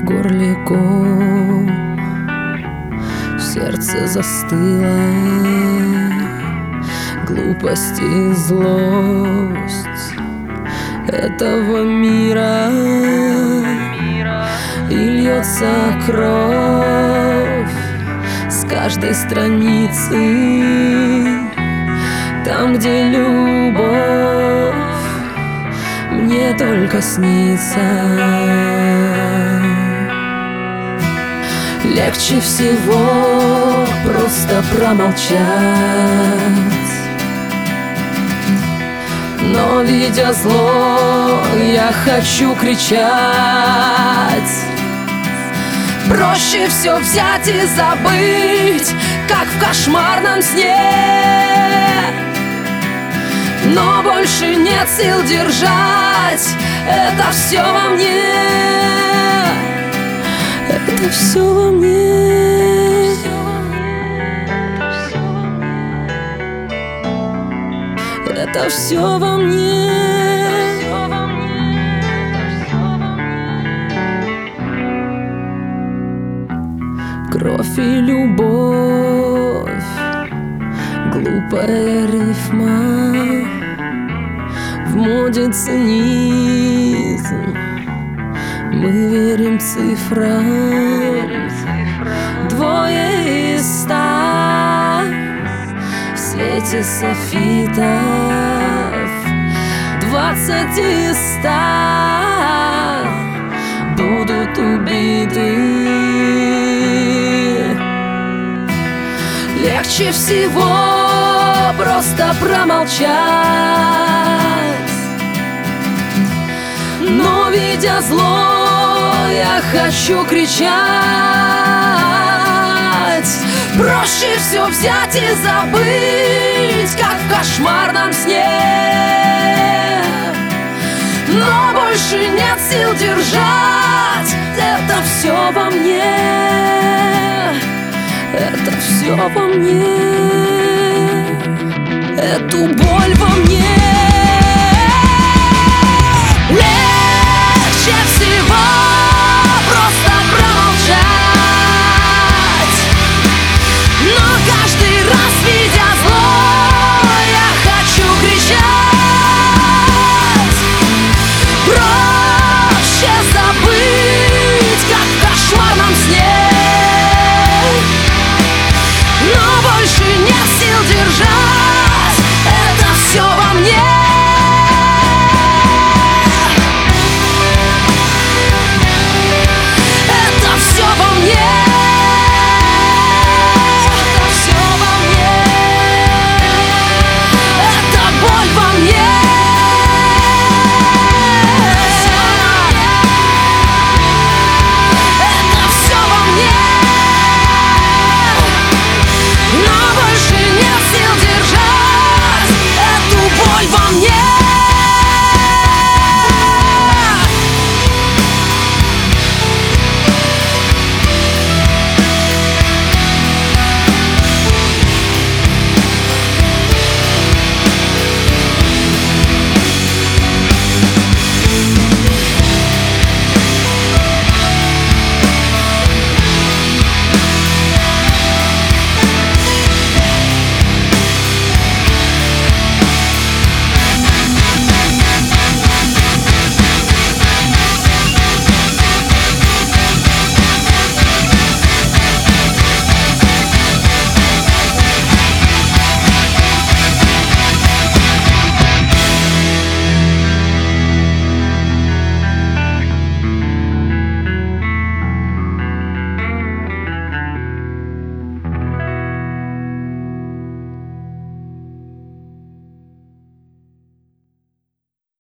в горле ком, в сердце застыла глупость и злость этого мира, и льется кровь с каждой страницы. Там, где любовь мне только снится. Легче всего просто промолчать, но видя зло, я хочу кричать. Проще все взять и забыть, как в кошмарном сне, но больше нет сил держать это все во мне. Это все во мне. Это все во мне. Кровь и любовь, глупая рифма, в моде цинизм, мы верим цифрам. 2 из 100 в свете софитов, 20 из 100 будут убиты. Легче всего просто промолчать, но видя зло, я хочу кричать. Проще все взять и забыть, как в кошмарном сне, но больше нет сил держать это все во мне. Это все во мне. Эту боль во мне.